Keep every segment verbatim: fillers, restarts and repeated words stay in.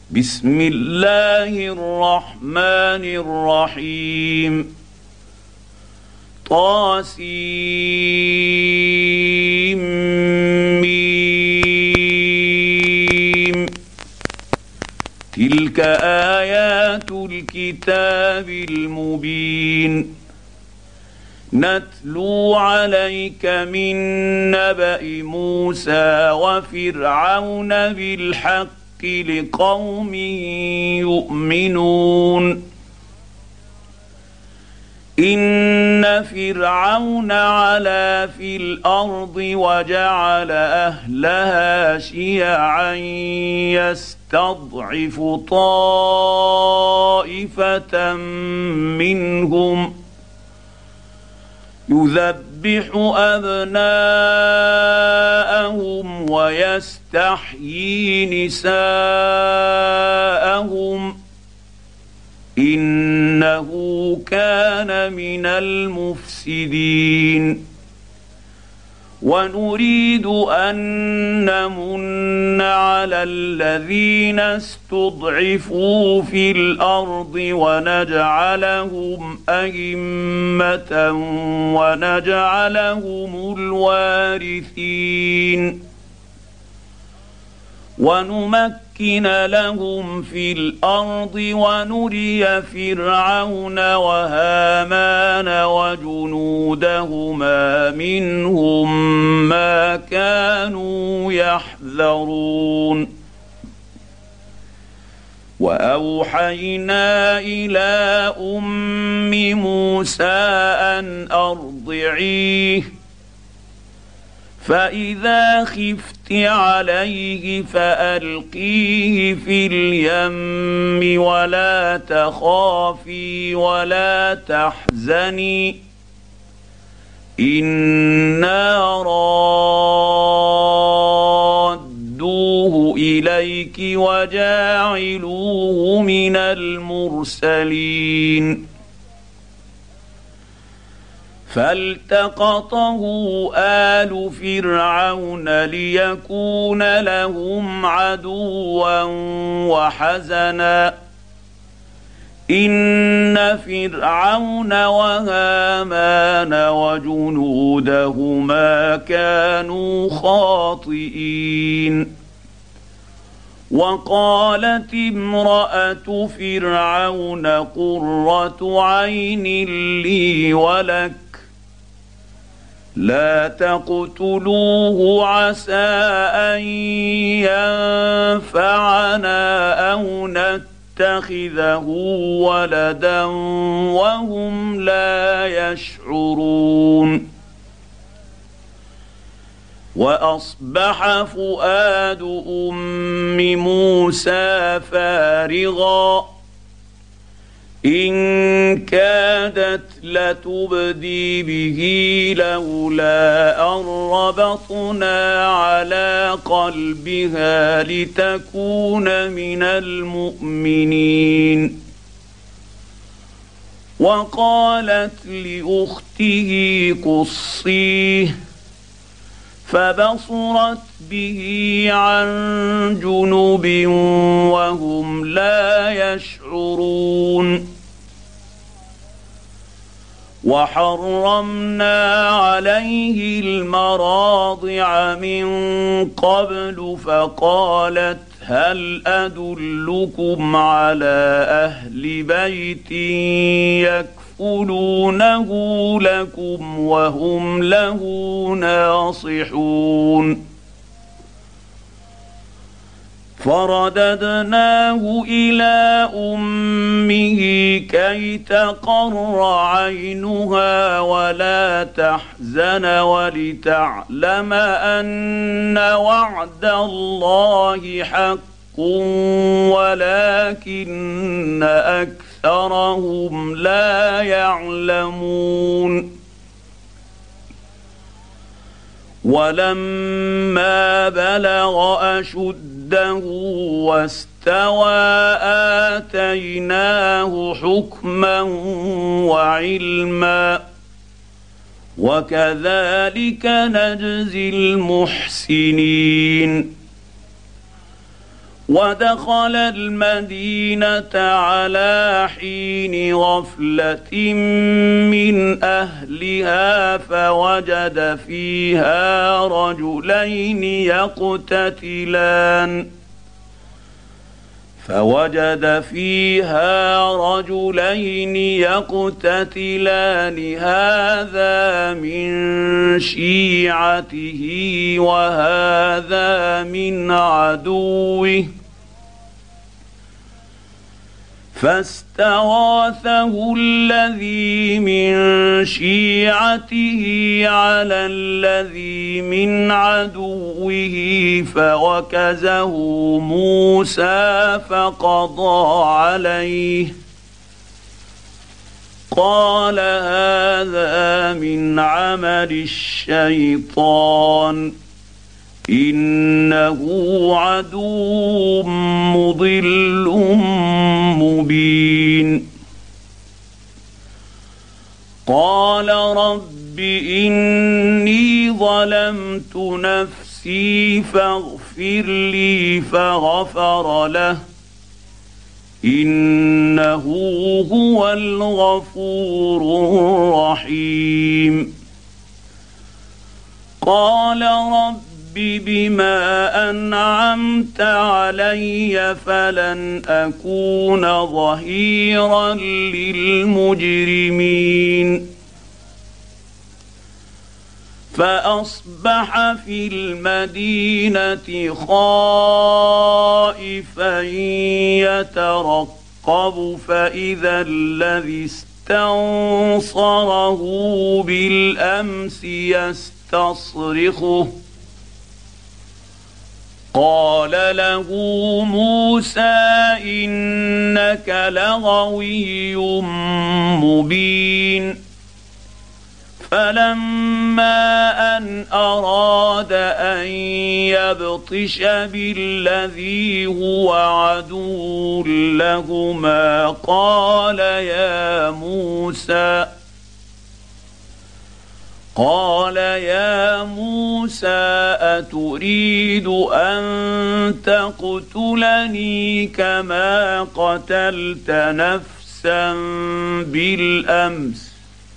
بسم الله الرحمن الرحيم طاسيم تلك آيات الكتاب المبين نتلو عليك من نبأ موسى وفرعون بالحق لقوم يؤمنون إن فرعون علا في الأرض وجعل أهلها شيعا يستضعف طائفة منهم يذبح أبناءهم ويستحيي نساءهم إنه كان من المفسدين ونريد أن نمن على الذين استضعفوا في الأرض ونجعلهم أئمة ونجعلهم الوارثين ونمكن لهم في الأرض ونري فرعون وهامان وجنودهما منهم ما كانوا يحذرون وأوحينا إلى أم موسى أن أرضعيه فإذا خفت عليه فألقيه في اليم ولا تخافي ولا تحزني إنا رادوه إليك وجاعلوه من المرسلين فالتقطه آل فرعون ليكون لهم عدوا وحزنا إن فرعون وهامان وجنودهما كانوا خاطئين وقالت امرأة فرعون قرة عين لي ولك لا تقتلوه عسى أن ينفعنا أو نتخذه ولدا وهم لا يشعرون وأصبح فؤاد أم موسى فارغا إن كادت لتبدي به لولا أن ربطنا على قلبها لتكون من المؤمنين وقالت لأخته قصيه فبصرت به عن جنب وهم لا يشعرون وحرمنا عليه المراضع من قبل فقالت هل أدلكم على أهل بيت يكفلونه لكم وهم له ناصحون فرددناه إلى أمه كي تقر عينها ولا تحزن ولتعلم أن وعد الله حق ولكن أكثرهم لا يعلمون ولما بلغ أشده واستوى آتيناه حكما وعلما وكذلك نجزي المحسنين ودخل المدينة على حين غفلة من أهلها فوجد فيها رجلين يقتتلان فوجد فيها رجلين يقتتلان هذا من شيعته وهذا من عدوه فاستغاثه الذي من شيعته على الذي من عدوه فوكزه موسى فقضى عليه قال هذا من عمل الشيطان إنه عدو مضل مبين قال رب إني ظلمت نفسي فاغفر لي فغفر له إنه هو الغفور الرحيم قال رب بما أنعمت علي فلن أكون ظهيرا للمجرمين فأصبح في المدينة خائفا يترقب فإذا الذي استنصره بالأمس يستصرخه قال له موسى إنك لغوي مبين فلما أن أراد أن يبطش بالذي هو عدو لهما قال يا موسى قال يا موسى أتريد أن تقتلني كما قتلت نفسا بالأمس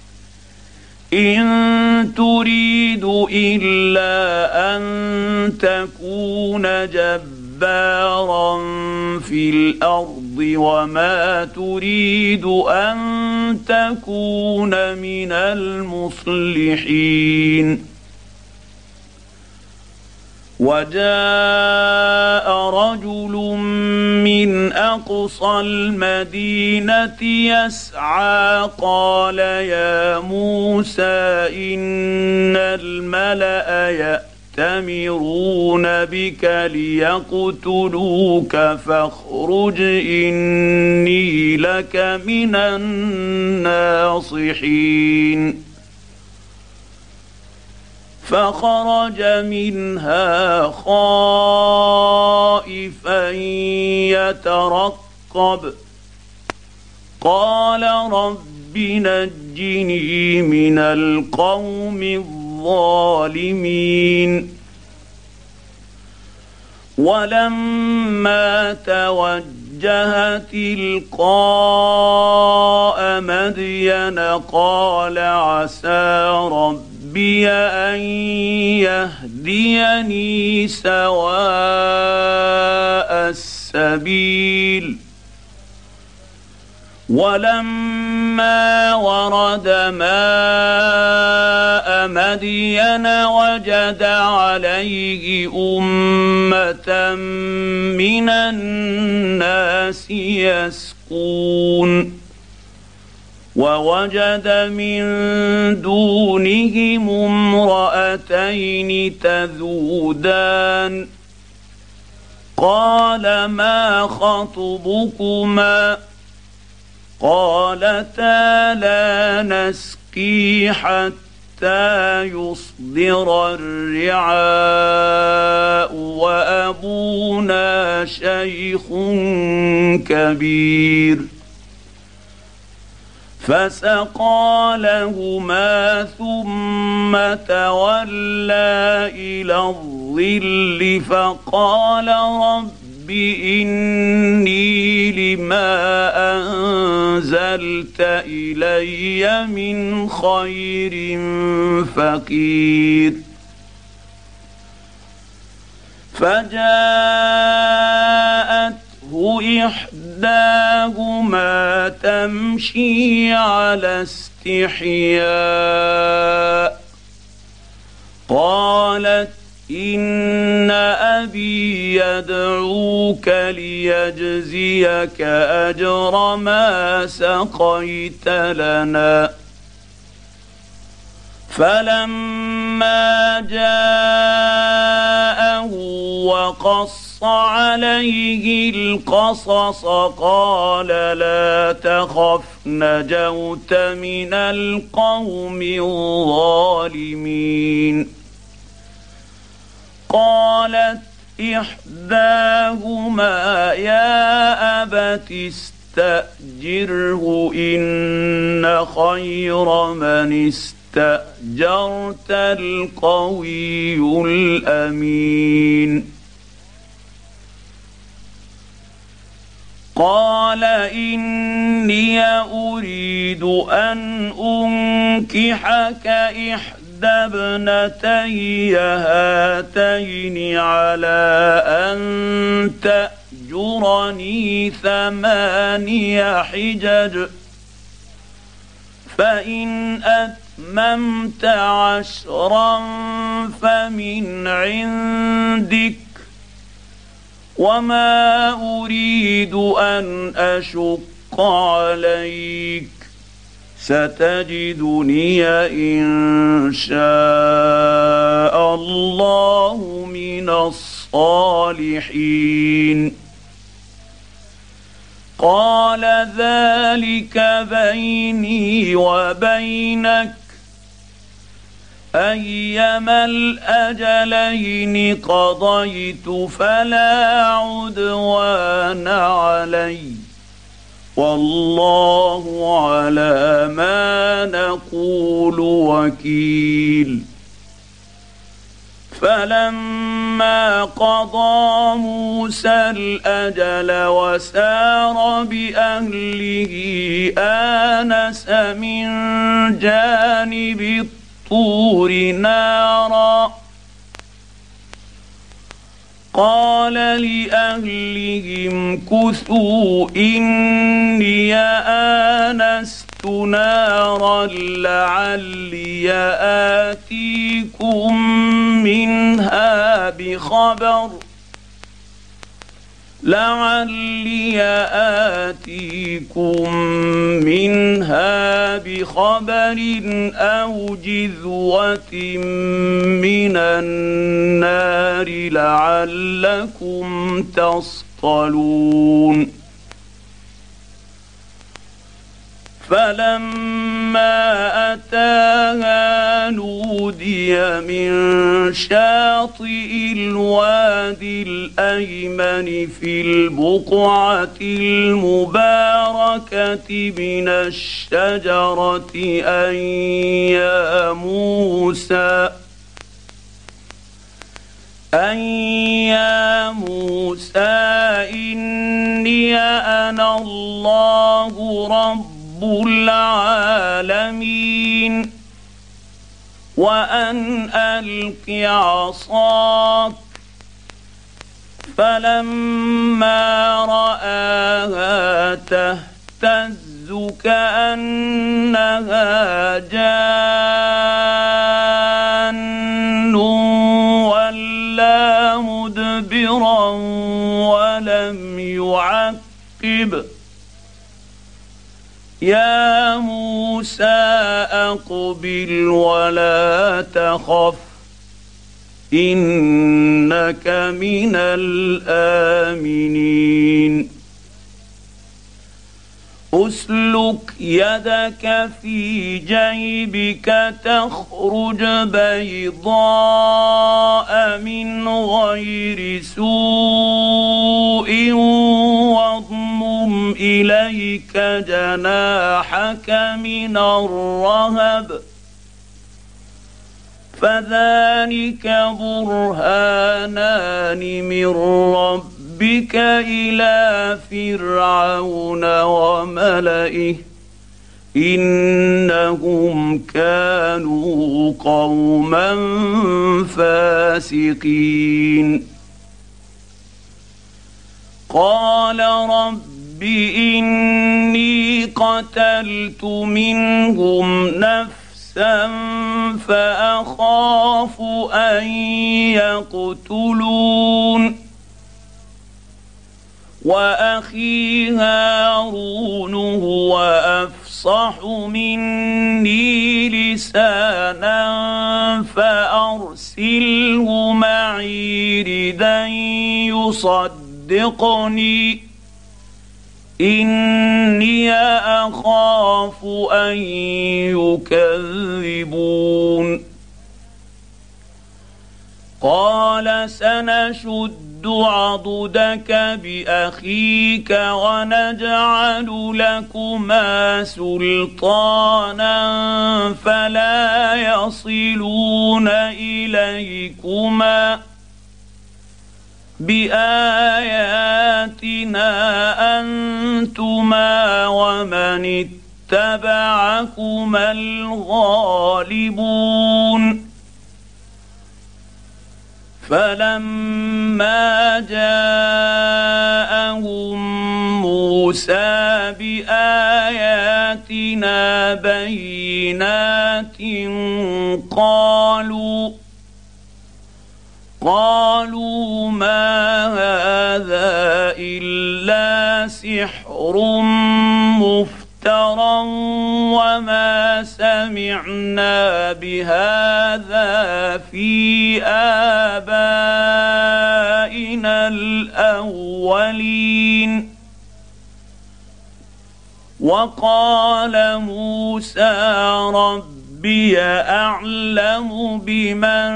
إن تريد إلا أن تكون جبارا في الأرض وما تريد أن تكون من المصلحين وجاء رجل من أقصى المدينة يسعى قال يا موسى إن الملأ يأتمرون بك ليقتلوك فاخرج إني لك من الناصحين فخرج منها خائفا يترقب قال رب نجني من القوم الظالمين ولما توجه تلقاء مدين قال عسى ربي ربي أن يهديني سواء السبيل ولما ورد ماء مدين وجد عليه أمة من الناس يسقون ووجد من دونهم امرأتين تذودان قال ما خطبكما قالتا لا نسقي حتى يصدر الرعاء وأبونا شيخ كبير فسقى لهما ثم تولى إلى الظل فقال رب رب إني لما أنزلت إلي من خير فقير فجاءته إحداهما تمشي على استحياء قالت إن أبي يدعوك ليجزيك أجر ما سقيت لنا فلما جاءه وقص عليه القصص قال لا تخف نجوت من القوم الظالمين قالت إحداهما يا أبت استأجره إن خير من استأجرت القوي الأمين قال إني أريد أن أنكحك إحدى ابنتي هاتين على أن تأجرني ثماني حجج فإن أتممت عشرا فمن عندك وما أريد أن أشق عليك ستجدني إن شاء الله من الصالحين قال ذلك بيني وبينك أيما الأجلين قضيت فلا عدوان علي والله على ما نقول وكيل فلما قضى موسى الأجل وسار بأهله آنس من جانب الطور نارا قال لأهلهم امكثوا إني آنست نارا لعلي آتيكم منها بخبر لعلي آتيكم منها بخبر أو جذوة من النار لعلكم تصطلون فلما أتاها نودي من شاطئ الوادي الأيمن في البقعة المباركة من الشجرة أن يا موسى أن يا موسى إني أنا الله رب العالمين وأن ألق عصاك فلما رآها تهتز كأنها جان ولا مدبرا ولم يعقب يا موسى أقبل ولا تخف إنك من الآمنين أسلك يدك في جيبك تخرج بيضاء من غير سوء واضمم إليك جناحك من الرهب فذلك برهانان من ربك ربك إلى فرعون وملئه إنهم كانوا قوما فاسقين قال رب إني قتلت منهم نفسا فأخاف أن يقتلون وأخي هارون هو أفصح مني لسانا فأرسله معي ردا يصدقني إني أخاف أن يكذبون قال سنشد عضدك بأخيك ونجعل لكما سلطانا فلا يصلون إليكما بآياتنا أنتما ومن اتبعكما الغالبون فلما جاءهم موسى بآياتنا بينات قالوا قالوا ما هذا إلا سحر مفترى وما سمعنا بهذا في آبائنا الأولين وقال موسى ربي أعلم بمن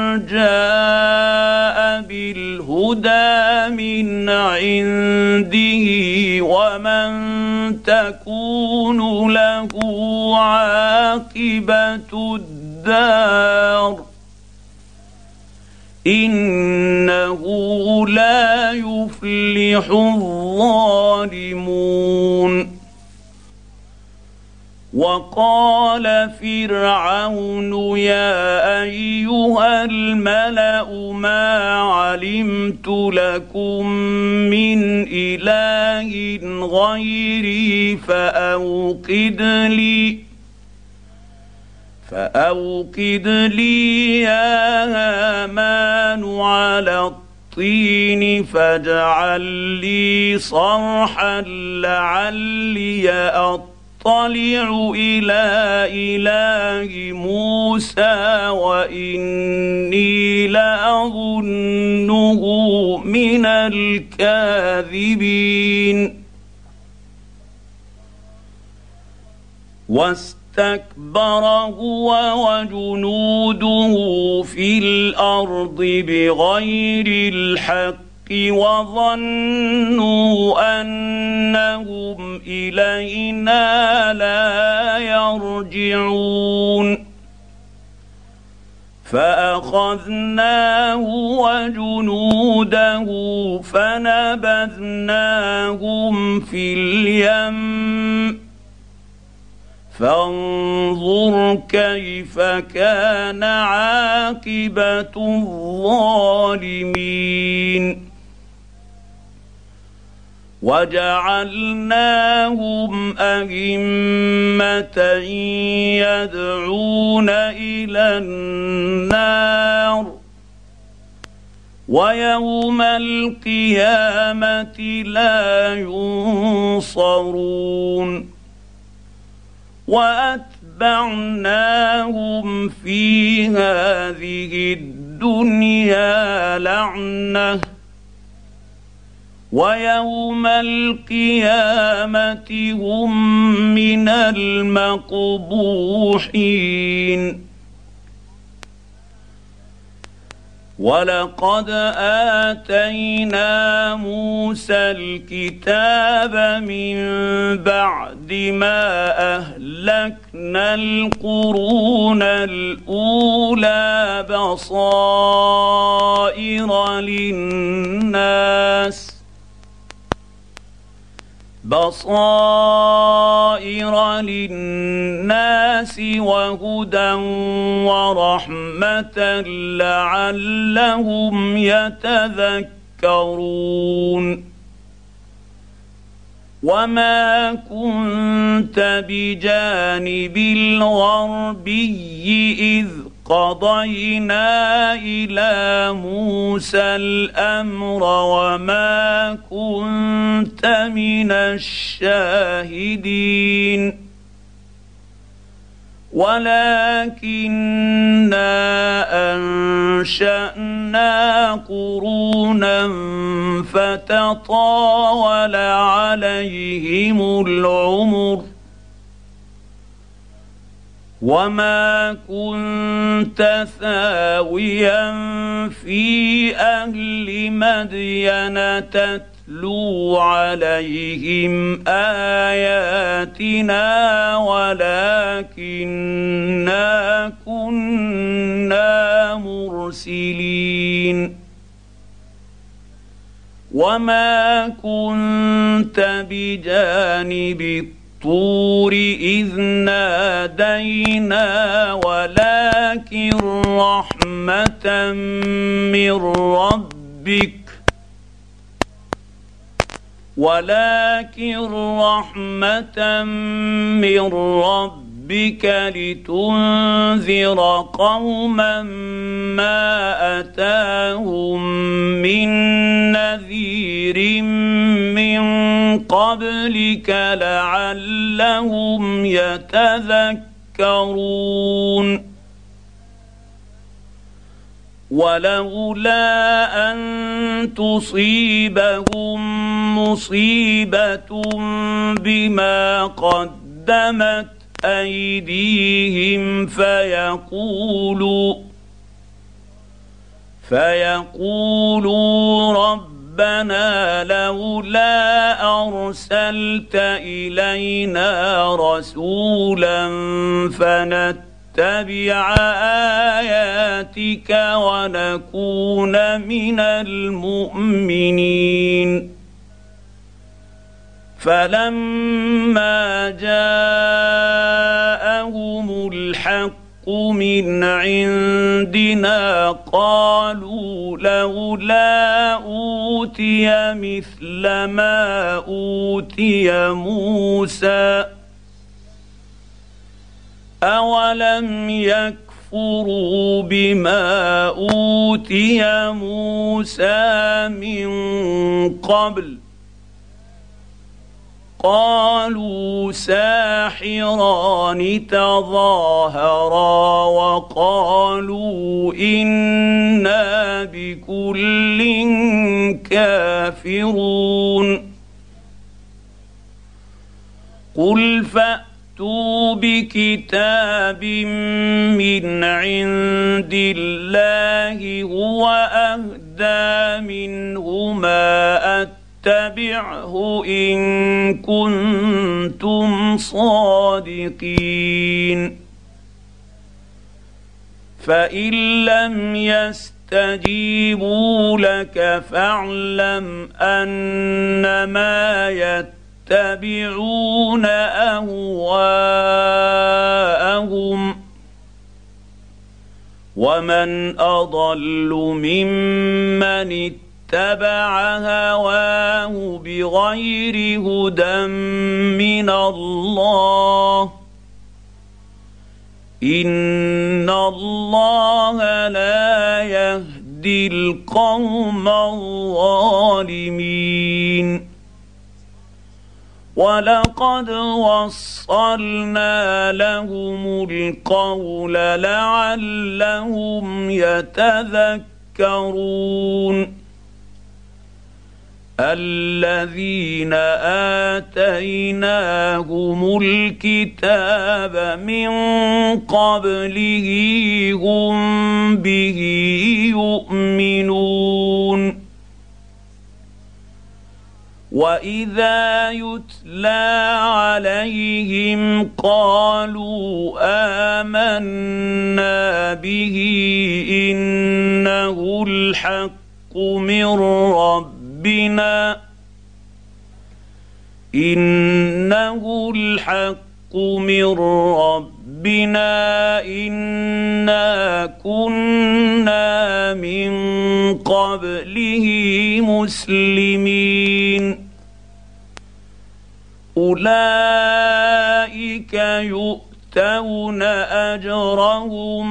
جاء بالهدى من عنده ومن تكون له عاقبة الدار إنه لا يفلح الظالمون وقال فرعون يا أيها الملأ ما علمت لكم من إله غيري فأوقد لي فأوقد لي يا هامان على الطين فاجعل لي صرحا لعلي أطلع اطلع إلى إله موسى وإني لأظنه من الكاذبين واستكبر هو وجنوده في الأرض بغير الحق وظنوا أنهم إلينا لا يرجعون فأخذناه وجنوده فنبذناهم في اليم فانظر كيف كان عاقبة الظالمين وجعلناهم أئمة يدعون إلى النار ويوم القيامة لا ينصرون وأتبعناهم في هذه الدنيا لعنة ويوم القيامة هم من المقبوحين ولقد آتينا موسى الكتاب من بعد ما أهلكنا القرون الأولى بصائر للناس بصائر للناس وهدى ورحمة لعلهم يتذكرون وما كنت بجانب الغربي إذ قضينا إلى موسى الأمر وما كنت من الشاهدين ولكننا أنشأنا قرونا فتطاول عليهم العمر وما كنت ثاويا في أهل مدين تتلو عليهم آياتنا ولكننا كنا مرسلين وما كنت بجانب الطور إذ نادينا ولكن رحمة من ربك ولكن رحمة من ربك لتنذر قوما ما أتاهم من نذير من قبلك لعلهم يتذكرون ولولا أن تصيبهم مصيبة بما قدمت أيديهم فيقولوا فيقولوا ربنا لولا أرسلت إلينا رسولا فنتبع آياتك ونكون من المؤمنين فلما جاءهم الحق من عندنا قالوا لولا أوتي مثل ما أوتي موسى أولم يكفروا بما أوتي موسى من قبل قالوا ساحران تظاهرا وقالوا إنا بكل كافرون قل فأتوا بكتاب من عند الله هو أهدى منهما اتبعه إن كنتم صادقين فإن لم يستجيبوا لك فاعلم أنما يتبعون أهواءهم ومن أضل ممن اتبع هواه بغير هدى من الله إن الله لا يهدي القوم الظالمين ولقد وصلنا لهم القول لعلهم يتذكرون الذين آتيناهم الكتاب من قبله هم به يؤمنون وإذا يتلى عليهم قالوا آمنا به إنه الحق من ربنا إنه الحق من ربنا إنا كنا من قبله مسلمين أولئك يؤتون أجرهم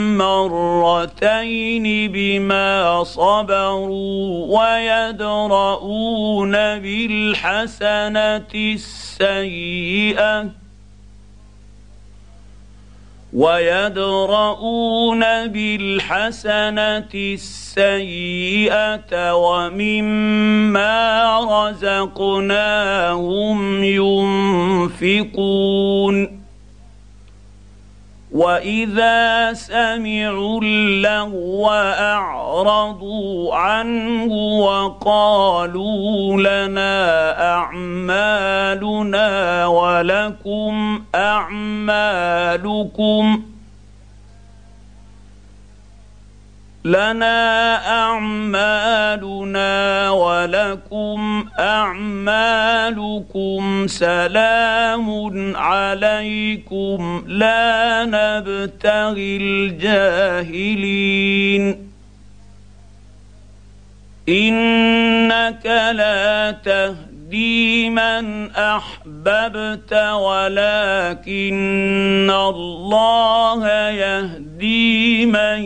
مرتين بما صبروا ويدرؤون بالحسنة السيئة ويدرؤون بالحسنة السيئة ومما رزقناهم ينفقون وإذا سمعوا اللغو أعرضوا عنه وقالوا لنا أعمالنا ولكم أعمالكم لنا أعمالنا ولكم أعمالكم سلام عليكم لا نبتغي الجاهلين إنك لا تهدي من أحببت ولكن الله يهدي من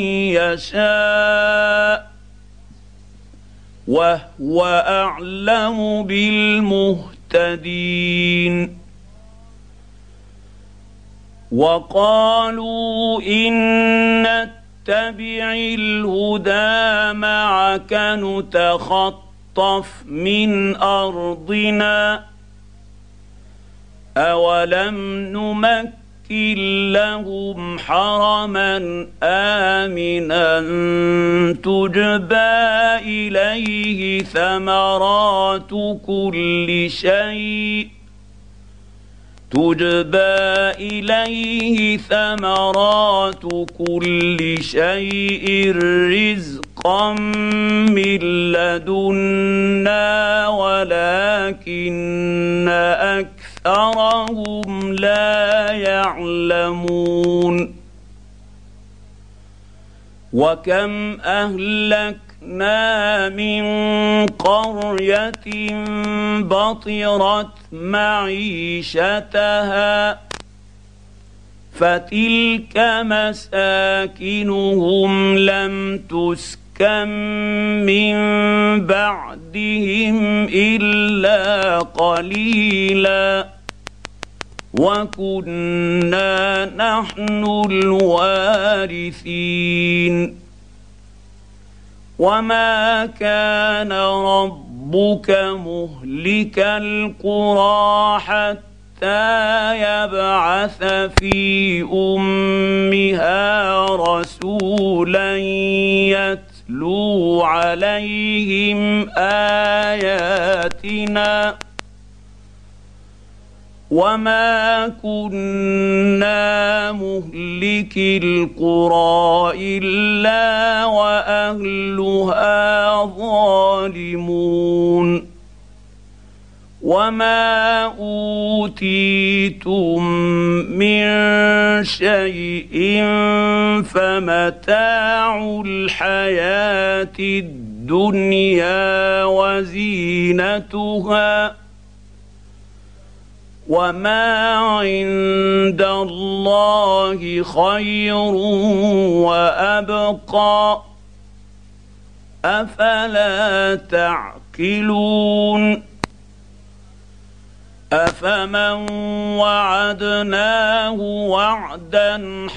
يشاء وهو أعلم بالمهتدين وقالوا إن نتبع الهدى معك نتخطف من أرضنا أولم نمكن لهم حرما آمنا تجبى إليه ثمرات كل شيء تجبى إليه ثمرات كل شيء رزقا من لدنا ولكن أكثرهم لا يعلمون وكم أهلكنا من قرية بطرت معيشتها فتلك مساكنهم لم تسكن من بعدهم إلا قليلا وكنا نحن الوارثين وما كان ربك مهلك القرى حتى يبعث في أمها رسولا يتلو عليهم آياتنا وما كنا مهلكي القرى إلا وأهلها ظالمون وما أوتيتم من شيء فمتاع الحياة الدنيا وزينتها وما عند الله خير وأبقى أفلا تعقلون أفمن وعدناه وعدا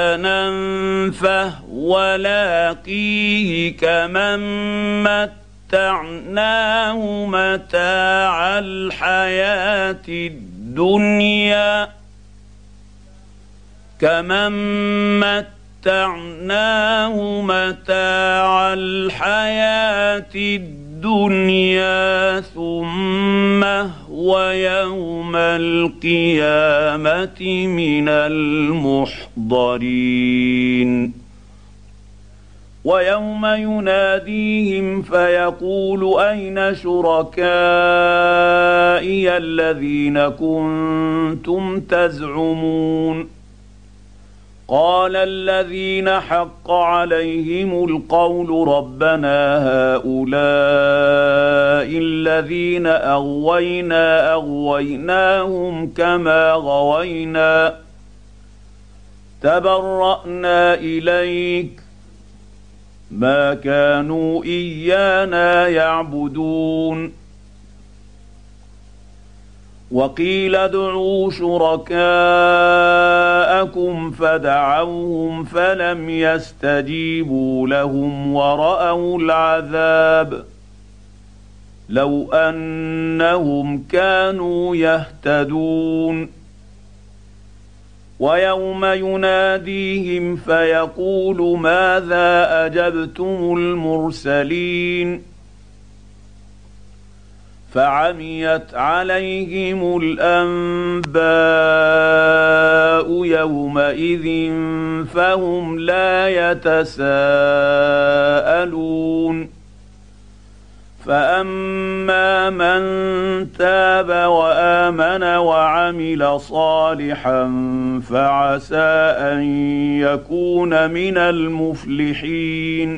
حسنا فهو لاقيه كمن مت متعناه متاع الحياة الدنيا كمن متعناه متاع الحياة الدنيا ثم هو يوم القيامة من المحضرين ويوم يناديهم فيقول أين شركائي الذين كنتم تزعمون قال الذين حق عليهم القول ربنا هؤلاء الذين أغوينا أغويناهم كما غوينا تبرأنا إليك ما كانوا إيانا يعبدون وقيل ادعوا شركاءكم فدعوهم فلم يستجيبوا لهم ورأوا العذاب لو أنهم كانوا يهتدون ويوم يناديهم فيقول ماذا أجبتم المرسلين فعميت عليهم الأنباء يومئذ فهم لا يتساءلون فأما من تاب وآمن وعمل صالحا فعسى أن يكون من المفلحين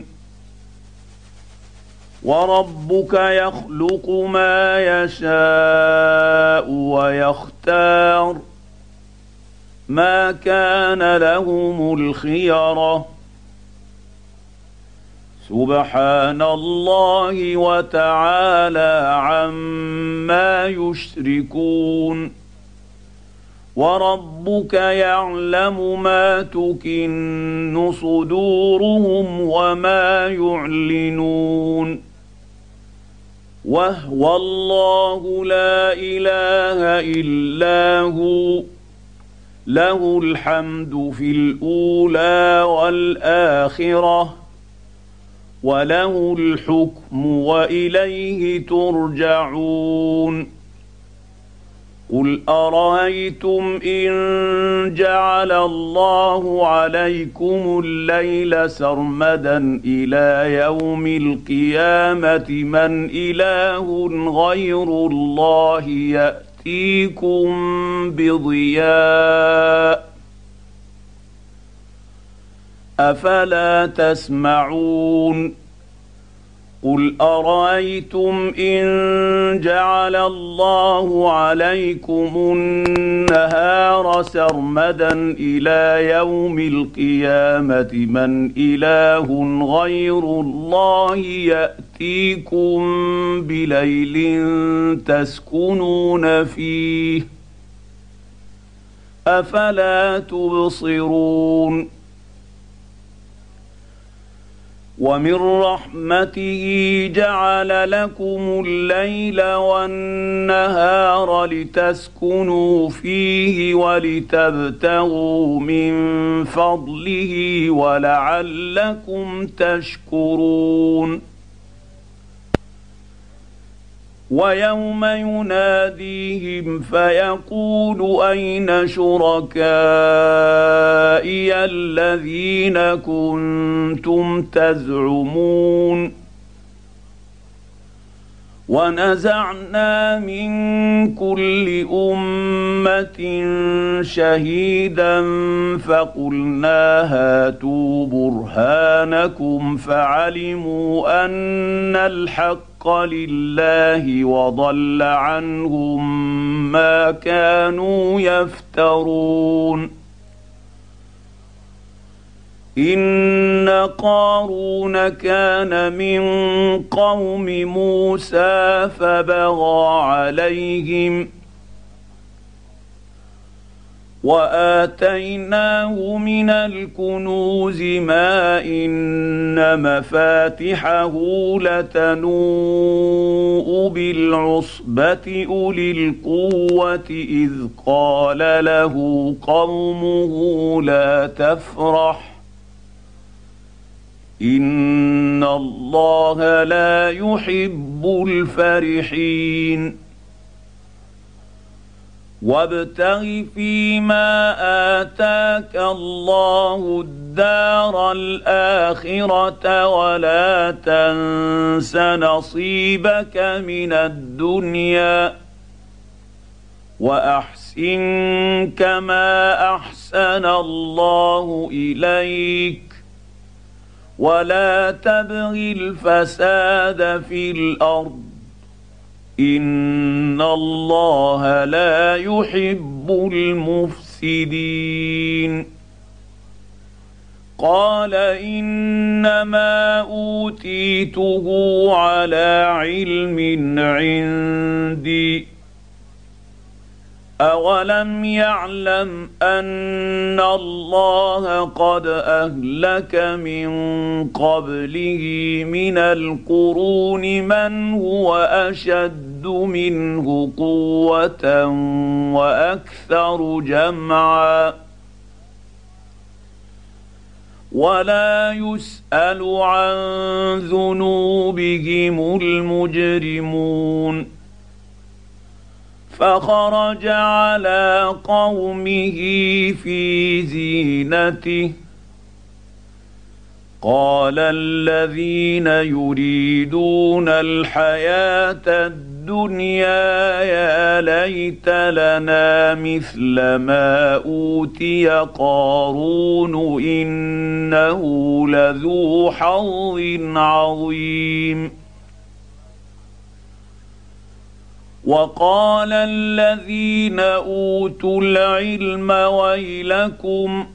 وربك يخلق ما يشاء ويختار ما كان لهم الخيرة سبحان الله وتعالى عما يشركون وربك يعلم ما تكن صدورهم وما يعلنون وهو الله لا إله إلا هو له الحمد في الأولى والآخرة وله الحكم وإليه ترجعون قل أرأيتم إن جعل الله عليكم الليل سرمدا إلى يوم القيامة من إله غير الله يأتيكم بضياء أفلا تسمعون قل أرأيتم إن جعل الله عليكم النهار سرمدا إلى يوم القيامة من إله غير الله يأتيكم بليل تسكنون فيه أفلا تبصرون ومن رحمته جعل لكم الليل والنهار لتسكنوا فيه ولتبتغوا من فضله ولعلكم تشكرون ويوم يناديهم فيقول أين شركائي الذين كنتم تزعمون ونزعنا من كل أمة شهيدا فقلنا هاتوا برهانكم فعلموا أن الحق لله وضل عنهم ما كانوا يفترون إن قارون كان من قوم موسى فبغى عليهم واتيناه من الكنوز ما ان مفاتحه لتنوء بالعصبه اولي القوه اذ قال له قومه لا تفرح ان الله لا يحب الفرحين وابتغ فيما آتاك الله الدار الآخرة ولا تنس نصيبك من الدنيا وأحسن كما أحسن الله إليك ولا تبغ الفساد في الأرض إن الله لا يحب المفسدين قال إنما أوتيته على علم عندي أولم يعلم أن الله قد أهلك من قبله من القرون من هو أشد منه قوة وأكثر جمعا ولا يسأل عن ذنوبهم المجرمون فخرج على قومه في زينته قال الذين يريدون الحياة الدنيا يا ليت لنا مثل ما أوتي قارون إنه لذو حظ عظيم وقال الذين أوتوا العلم ويلكم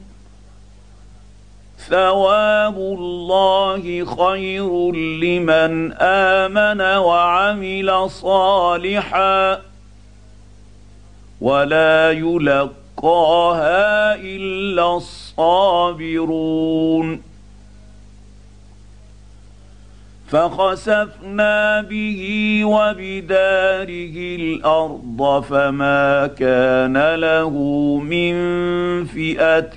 ثواب الله خير لمن آمن وعمل صالحا ولا يلقاها إلا الصابرون فخسفنا به وبداره الأرض فما كان له من فئة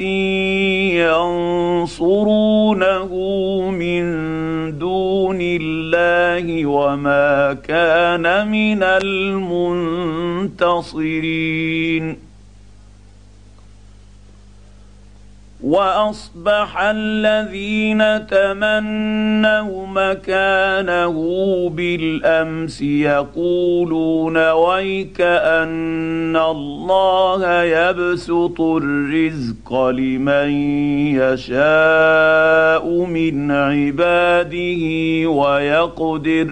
ينصرونه من دون الله وما كان من المنتصرين وأصبح الذين تمنوا مكانه بالأمس يقولون ويك أن الله يبسط الرزق لمن يشاء من عباده ويقدر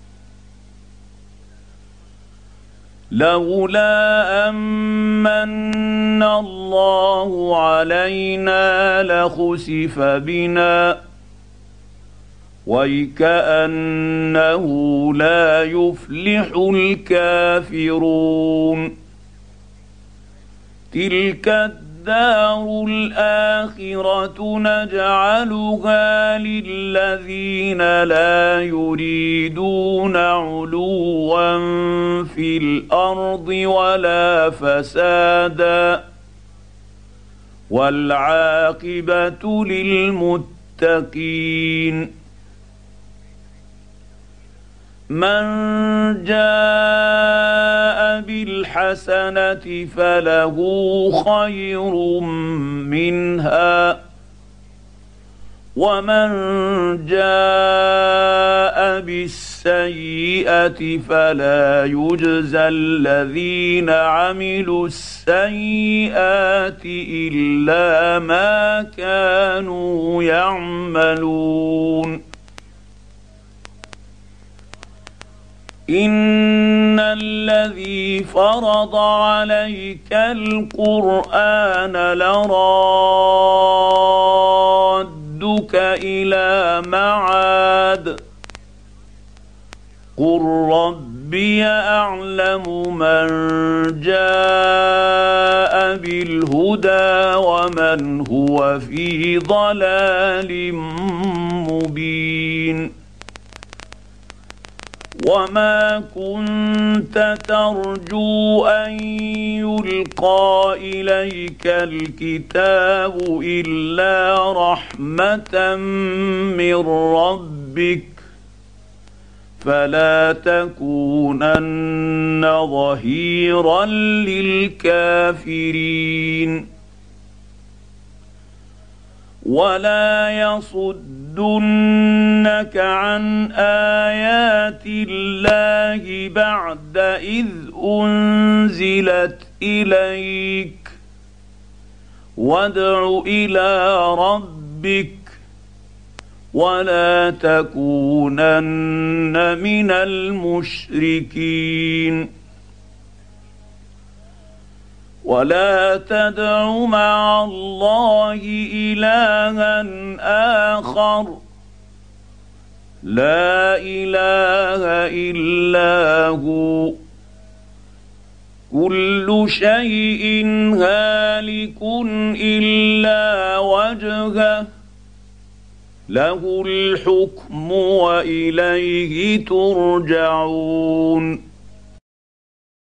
لولا أمن الله علينا لخسف بنا ويكأنه لا يفلح الكافرون تلك الدار الآخرة نجعلها للذين لا يريدون علوا في الأرض ولا فسادا والعاقبة للمتقين من جاء بالحسنة فله خير منها ومن جاء بالسيئة فلا يجزى الذين عملوا السيئات إلا ما كانوا يعملون إن الذي فرض عليك القرآن لرادك إلى معاد قل ربي أعلم من جاء بالهدى بالهدى ومن هو في ضلال مبين وما كنت ترجو ان يلقى اليك الكتاب الا رحمه من ربك فلا تكونن ظهيرا للكافرين ولا يصدنك عن ايات الله بعد اذ انزلت اليك وادع الى ربك ولا تكونن من المشركين ولا تدع مع الله الها اخر لا اله الا هو كل شيء هالك الا وجهه له الحكم واليه ترجعون